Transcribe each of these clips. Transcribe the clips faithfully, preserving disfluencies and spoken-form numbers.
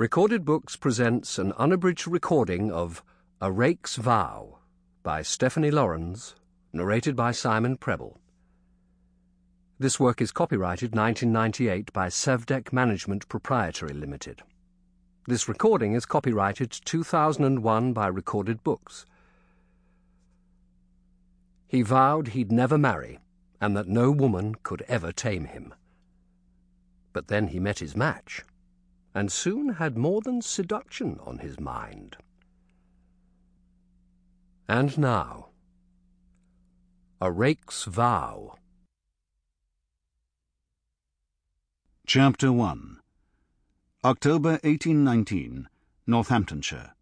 Recorded Books presents an unabridged recording of A Rake's Vow by Stephanie Laurens, narrated by Simon Prebble. This work is copyrighted nineteen ninety-eight by Sevdek Management Proprietary Limited. This recording is copyrighted two thousand one by Recorded Books. He vowed he'd never marry, and that no woman could ever tame him. But then he met his match, and soon had more than seduction on his mind. And now, A Rake's Vow. Chapter one. October eighteen nineteen, Northamptonshire.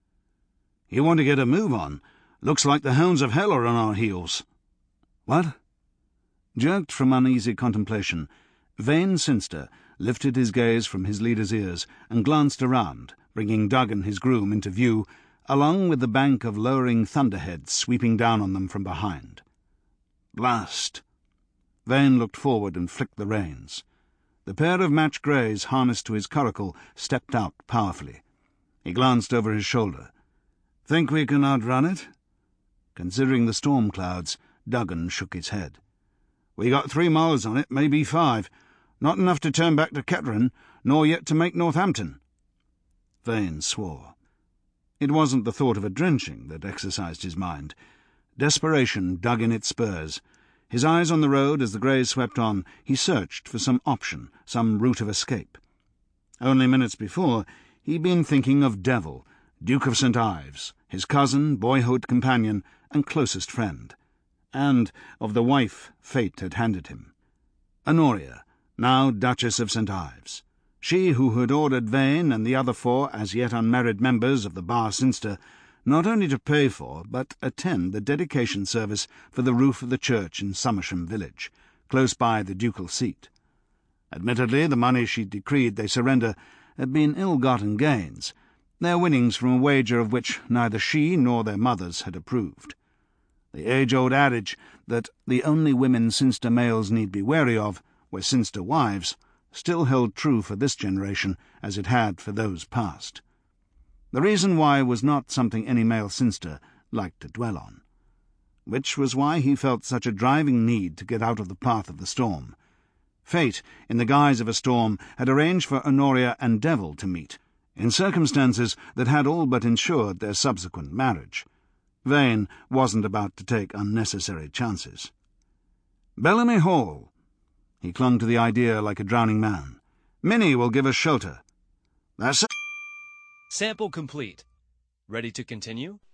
You want to get a move on? Looks like the hounds of hell are on our heels. What? Jerked from uneasy contemplation, Vane Sinster lifted his gaze from his leader's ears and glanced around, bringing Duggan, his groom, into view, along with the bank of lowering thunderheads sweeping down on them from behind. Blast! Vane looked forward and flicked the reins. The pair of match greys harnessed to his curricle stepped out powerfully. He glanced over his shoulder. Think we can outrun it? Considering the storm clouds, Duggan shook his head. We got three miles on it, maybe five. Not enough to turn back to Kettering, nor yet to make Northampton. Vane swore. It wasn't the thought of a drenching that exercised his mind. Desperation dug in its spurs. His eyes on the road as the greys swept on, he searched for some option, some route of escape. Only minutes before, he'd been thinking of Devil, Duke of St Ives, his cousin, boyhood companion, and closest friend, and of the wife fate had handed him. Honoria, now Duchess of St Ives, she who had ordered Vane and the other four as yet unmarried members of the Bar Sinster not only to pay for, but attend the dedication service for the roof of the church in Somersham village, close by the ducal seat. Admittedly, the money she decreed they surrender had been ill-gotten gains, their winnings from a wager of which neither she nor their mothers had approved. The age-old adage that the only women Sinster males need be wary of were Sinster wives still held true for this generation as it had for those past. The reason why was not something any male Sinster liked to dwell on, which was why he felt such a driving need to get out of the path of the storm. Fate, in the guise of a storm, had arranged for Honoria and Devil to meet, in circumstances that had all but ensured their subsequent marriage. Vane wasn't about to take unnecessary chances. Bellamy Hall. He clung to the idea like a drowning man. Minnie will give us shelter. That's it. Sample complete. Ready to continue?